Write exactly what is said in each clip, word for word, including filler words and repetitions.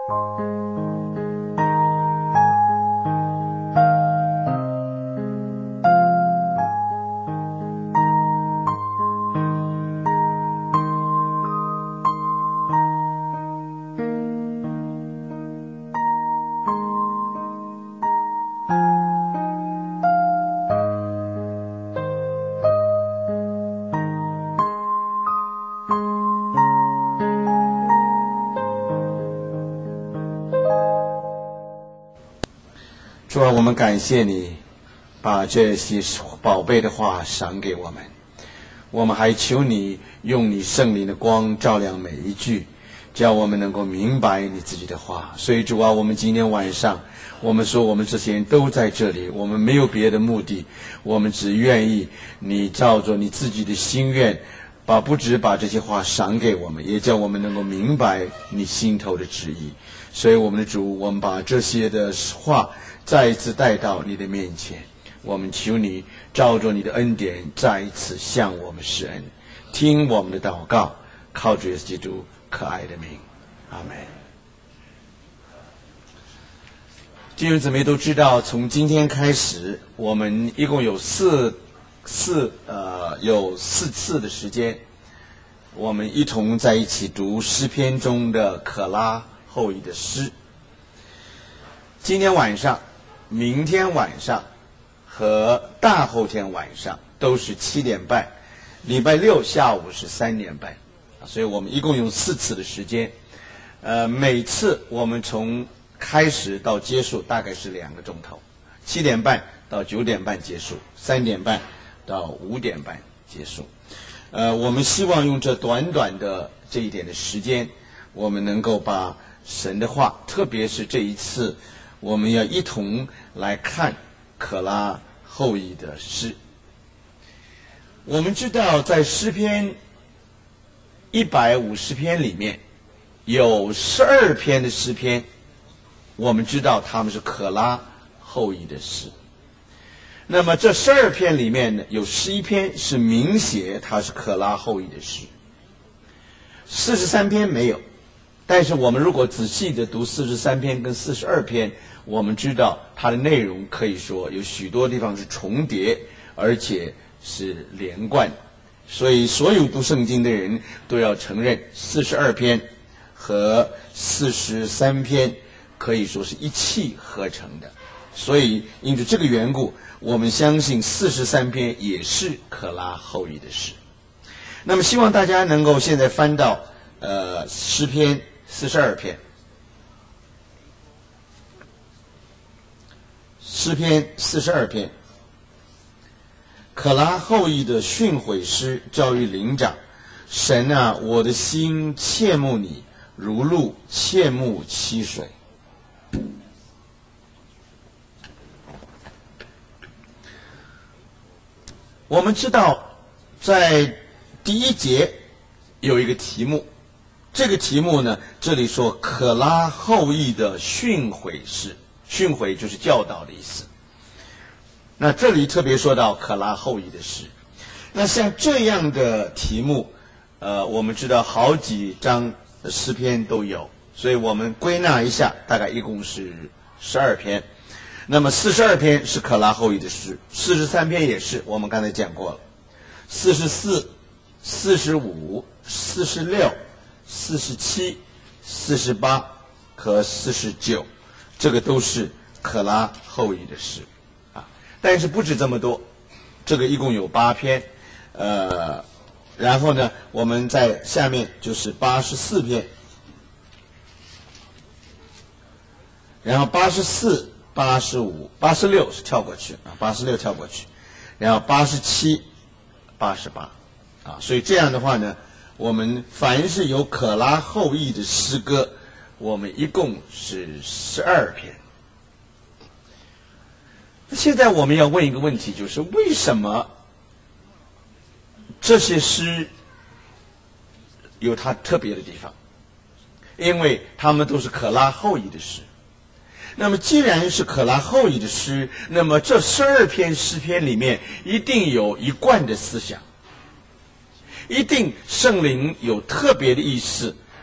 主啊，我们感谢你把这些宝贝的话赏给我们，我们还求你用你圣灵的光照亮每一句，叫我们能够明白你自己的话。所以主啊，我们今天晚上我们说我们这些人都在这里，我们没有别的目的，我们只愿意你照着你自己的心愿，把不只把这些话赏给我们，也叫我们能够明白你心头的旨意。所以我们的主，我们把这些的话再一次带到你的面前，我们求你照着你的恩典再一次向我们施恩，听我们的祷告，靠主耶稣基督可爱的名，阿们。弟兄姊妹都知道，从今天开始，我们一共有四四呃有四次的时间，我们一同在一起读诗篇中的可拉后裔的诗。今天晚上、明天晚上和大后天晚上都是七点半，礼拜六下午是三点半，所以我们一共用四次的时间。呃，每次我们从开始到结束大概是两个钟头，七点半到九点半结束，三点半到五点半结束。呃，我们希望用这短短的这一点的时间，我们能够把神的话，特别是这一次，我们要一同来看可拉后裔的诗。我们知道，在诗篇一百五十篇里面，有十二篇的诗篇，我们知道他们是可拉后裔的诗。那么这十二篇里面呢，有十一篇是明写它是可拉后裔的诗，四十三篇没有。但是我们如果仔细的读四十三篇跟四十二篇，我们知道它的内容可以说有许多地方是重叠，而且是连贯。所以所有读圣经的人都要承认，四十二篇和四十三篇可以说是一气呵成的。所以因着这个缘故，我们相信四十三篇也是可拉后裔的诗。那么希望大家能够现在翻到呃诗篇四十二篇，诗篇四十二篇，可拉后裔的训诲诗，教育灵长。神啊，我的心切慕你，如鹿切慕溪水。我们知道，在第一节有一个题目，这个题目呢，这里说可拉后裔的训诲诗，训诲就是教导的意思。那这里特别说到可拉后裔的诗。那像这样的题目，呃，我们知道好几章诗篇都有，所以我们归纳一下，大概一共是十二篇。那么四十二篇是可拉后裔的诗，四十三篇也是，我们刚才讲过了。四十四、四十五、四十六、四十七、四十八和四十九，这个都是可拉后裔的诗啊。但是不止这么多，这个一共有八篇，呃，然后呢，我们在下面就是八十四篇，然后八十四。八十五、八十六是跳过去啊，八十六跳过去，然后八十七、八十八，啊，所以这样的话呢，我们凡是有可拉后裔的诗歌，我们一共是十二篇。现在我们要问一个问题，就是为什么这些诗有它特别的地方？因为他们都是可拉后裔的诗。那么既然是可拉后裔的诗，那么这十二篇诗篇里面一定有一贯的思想，一定圣灵有特别的意思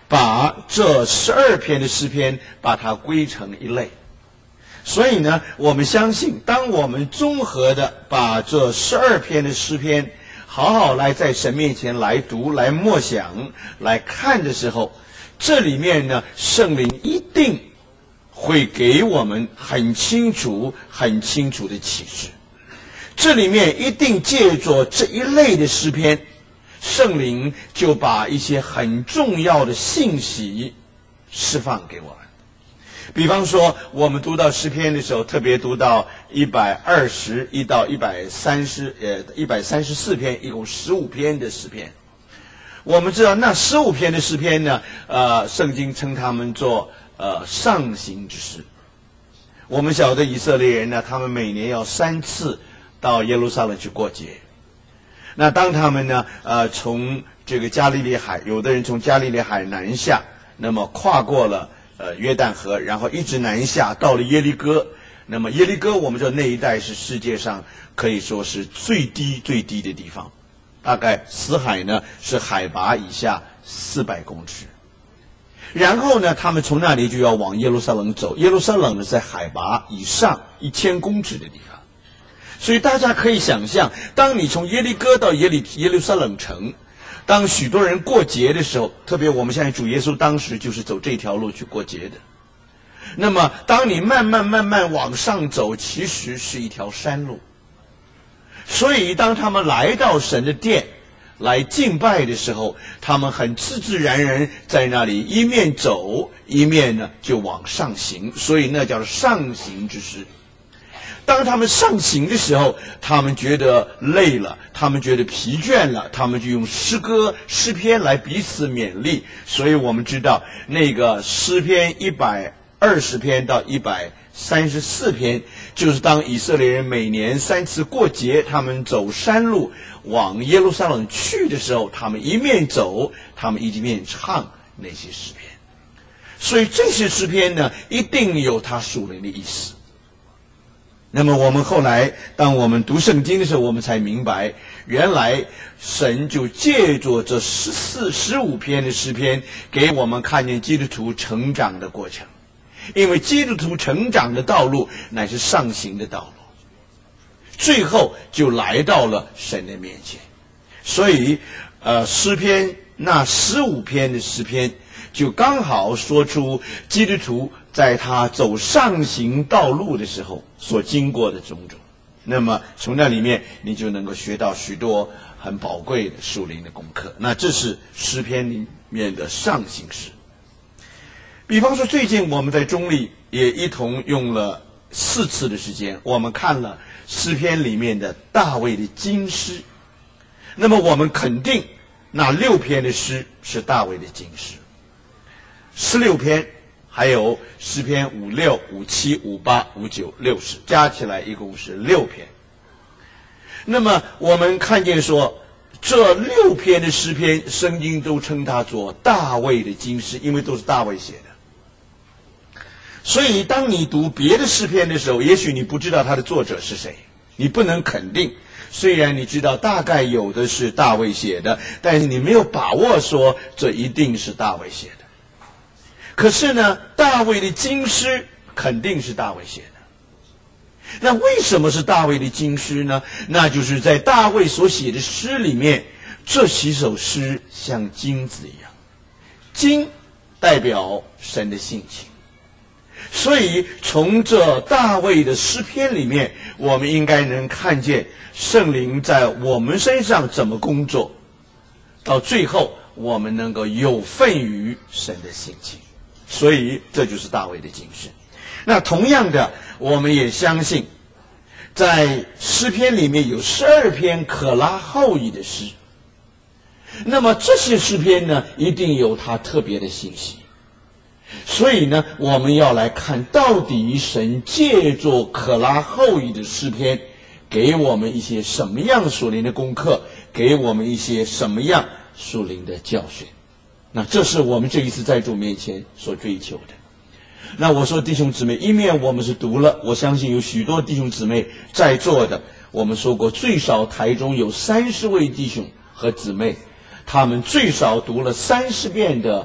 把这十二篇的诗篇把它归成一类。所以呢，我们相信，当我们综合的把这十二篇的诗篇好好来在神面前来读、来默想、来看的时候，这里面呢，圣灵一定会给我们很清楚、很清楚的启示。这里面一定借着这一类的诗篇，圣灵就把一些很重要的信息释放给我们。比方说，我们读到诗篇的时候，特别读到一百二十一到一百三十，呃，一百三十四篇，一共十五篇的诗篇。我们知道，那十五篇的诗篇呢，呃，圣经称他们做呃上行之诗。我们晓得以色列人呢，他们每年要三次到耶路撒冷去过节。那当他们呢，呃，从这个加利利海，有的人从加利利海南下，那么跨过了呃约旦河，然后一直南下到了耶利哥。那么耶利哥，我们说那一带是世界上可以说是最低最低的地方，大概死海呢是海拔以下四百公尺。然后呢，他们从那里就要往耶路撒冷走。耶路撒冷呢在海拔以上一千公尺的地方。所以大家可以想象，当你从耶利哥到耶利耶路撒冷城，当许多人过节的时候，特别我们现在主耶稣当时就是走这条路去过节的。那么当你慢慢慢慢往上走，其实是一条山路。所以当他们来到神的殿来敬拜的时候，他们很自自然然在那里一面走一面呢就往上行，所以那叫上行之诗。当他们上行的时候，他们觉得累了，他们觉得疲倦了，他们就用诗歌诗篇来彼此勉励。所以我们知道那个诗篇一百二十篇到一百三十四篇，就是当以色列人每年三次过节，他们走山路往耶路撒冷去的时候，他们一面走，他们一面唱那些诗篇。所以这些诗篇呢，一定有它属灵的意思。那么我们后来当我们读圣经的时候，我们才明白，原来神就借着这十四十五篇的诗篇，给我们看见基督徒成长的过程。因为基督徒成长的道路乃是上行的道路，最后就来到了神的面前。所以呃诗篇那十五篇的诗篇就刚好说出基督徒在他走上行道路的时候所经过的种种。那么从那里面你就能够学到许多很宝贵的属灵的功课。那这是诗篇里面的上行诗。比方说最近我们在中立也一同用了四次的时间，我们看了诗篇里面的大卫的金诗。那么我们肯定那六篇的诗是大卫的金诗，十六篇还有诗篇五六五七五八五九六十，加起来一共是六篇。那么我们看见说这六篇的诗篇，圣经都称它做大卫的金诗，因为都是大卫写的。所以当你读别的诗篇的时候，也许你不知道它的作者是谁，你不能肯定。虽然你知道大概有的是大卫写的，但是你没有把握说这一定是大卫写的。可是呢，大卫的金诗肯定是大卫写的。那为什么是大卫的金诗呢？那就是在大卫所写的诗里面，这几首诗像金子一样，金代表神的性情。所以从这大卫的诗篇里面，我们应该能看见圣灵在我们身上怎么工作，到最后我们能够有份于神的性情。所以这就是大卫的金诗。那同样的，我们也相信在诗篇里面有十二篇可拉后裔的诗。那么这些诗篇呢，一定有它特别的信息。所以呢，我们要来看到底神借着可拉后裔的诗篇给我们一些什么样属灵的功课，给我们一些什么样属灵的教训。那这是我们这一次在主面前所追求的。那我说弟兄姊妹，一面我们是读了，我相信有许多弟兄姊妹在座的，我们说过最少台中有三十位弟兄和姊妹，他们最少读了三十遍的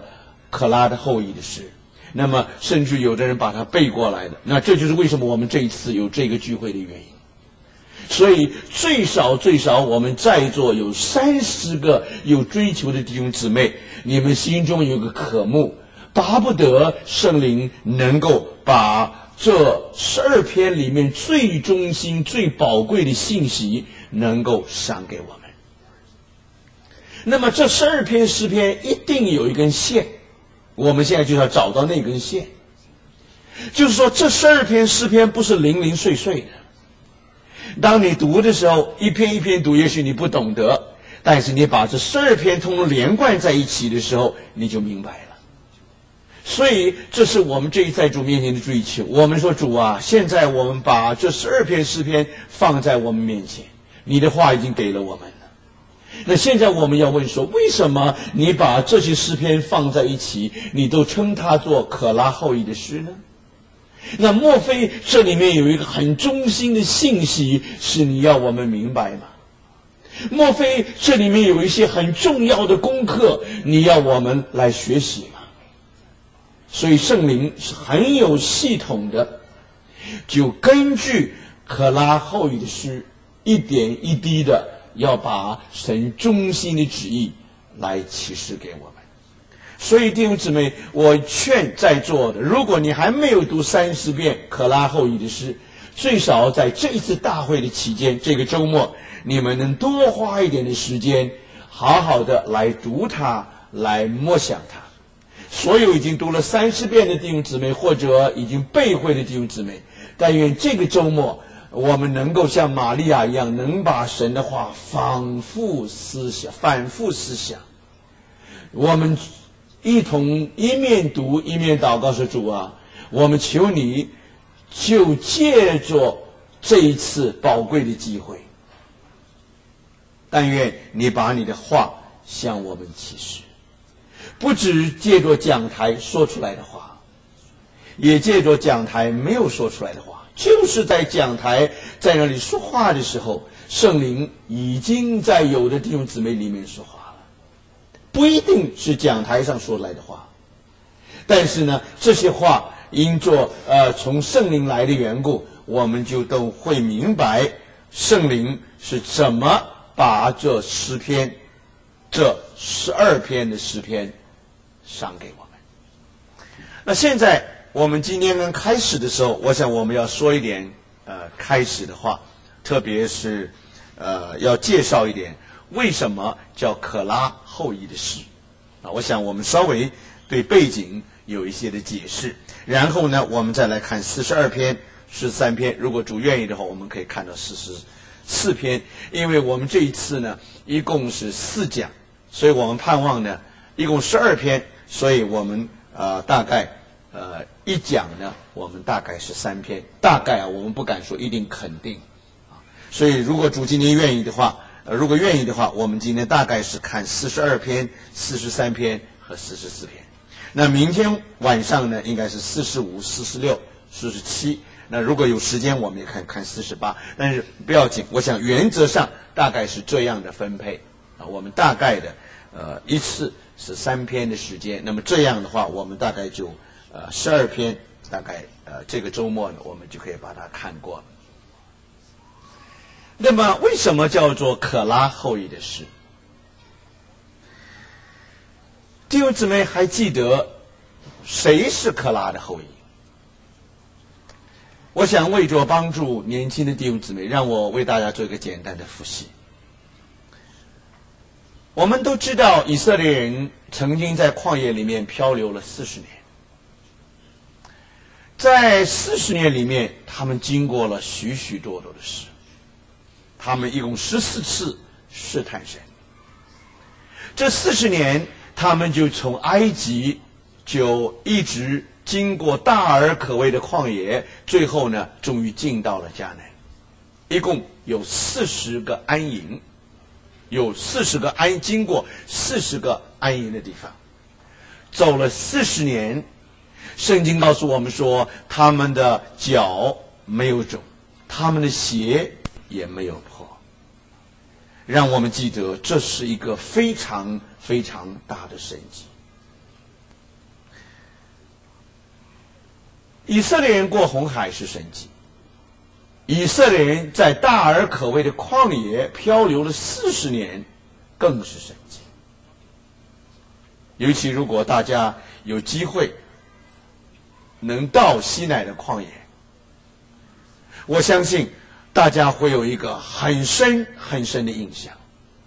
可拉的后裔的诗。那么甚至有的人把它背过来的，那这就是为什么我们这一次有这个聚会的原因。所以最少最少我们在座有三十个有追求的弟兄姊妹，你们心中有个渴慕，巴不得圣灵能够把这十二篇里面最中心最宝贵的信息能够赏给我们。那么这十二篇诗篇一定有一根线，我们现在就要找到那根线。就是说这十二篇诗篇不是零零碎碎的，当你读的时候一篇一篇读，也许你不懂得，但是你把这十二篇通通连贯在一起的时候，你就明白了。所以这是我们这一在主面前的追求。我们说主啊，现在我们把这十二篇诗篇放在我们面前，你的话已经给了我们了。那现在我们要问说，为什么你把这些诗篇放在一起，你都称它做可拉后裔的诗呢？那莫非这里面有一个很中心的信息是你要我们明白吗？莫非这里面有一些很重要的功课你要我们来学习吗？所以圣灵是很有系统的，就根据可拉后裔的诗一点一滴的要把神中心的旨意来启示给我们。所以弟兄姊妹，我劝在座的，如果你还没有读三十遍可拉后裔的诗，最少在这一次大会的期间，这个周末你们能多花一点的时间好好的来读它，来默想它。所有已经读了三十遍的弟兄姊妹，或者已经背会的弟兄姊妹，但愿这个周末我们能够像玛利亚一样，能把神的话反复思想，反复思想。我们一同一面读一面祷告说，主啊，我们求你就借着这一次宝贵的机会，但愿你把你的话向我们启示，不只借着讲台说出来的话，也借着讲台没有说出来的话，就是在讲台在那里说话的时候，圣灵已经在有的弟兄姊妹里面说话了，不一定是讲台上说来的话，但是呢，这些话因着呃从圣灵来的缘故，我们就都会明白圣灵是怎么把这诗篇，这十二篇的诗篇赏给我们。那现在我们今天刚开始的时候，我想我们要说一点呃开始的话，特别是呃要介绍一点为什么叫可拉后裔的诗啊。我想我们稍微对背景有一些的解释，然后呢我们再来看四十二篇十三篇，如果主愿意的话，我们可以看到四十四篇，因为我们这一次呢一共是四讲，所以我们盼望呢一共十二篇，所以我们呃大概呃一讲呢我们大概是三篇，大概啊我们不敢说一定肯定啊。所以如果主今天愿意的话，呃如果愿意的话，我们今天大概是看四十二篇、四十三篇和四十四篇。那明天晚上呢应该是四十五、四十六、四十七。那如果有时间我们也看看四十八，但是不要紧，我想原则上大概是这样的分配啊。我们大概的呃一次是三篇的时间，那么这样的话我们大概就呃十二篇，大概呃这个周末呢我们就可以把它看过了。那么为什么叫做可拉后裔的诗？弟兄姊妹还记得谁是可拉的后裔？我想为着帮助年轻的弟兄姊妹，让我为大家做一个简单的复习。我们都知道以色列人曾经在旷野里面漂流了四十年，在四十年里面他们经过了许许多多的事，他们一共十四次试探神。这四十年他们就从埃及就一直经过大而可畏的旷野，最后呢终于进到了迦南。一共有四十个安营，有四十个安经过四十个安营的地方，走了四十年。圣经告诉我们说，他们的脚没有肿，他们的鞋也没有破，让我们记得这是一个非常非常大的神迹。 以色列人过红海是神迹，以色列人在大而可畏的旷野漂流了四十年，更是神迹。尤其如果大家有机会能到西乃的旷野，我相信大家会有一个很深很深的印象。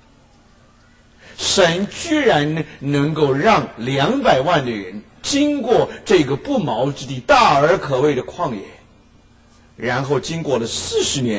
神居然能够让两百万的人经过这个不毛之地、大而可畏的旷野，然后经过了四十年。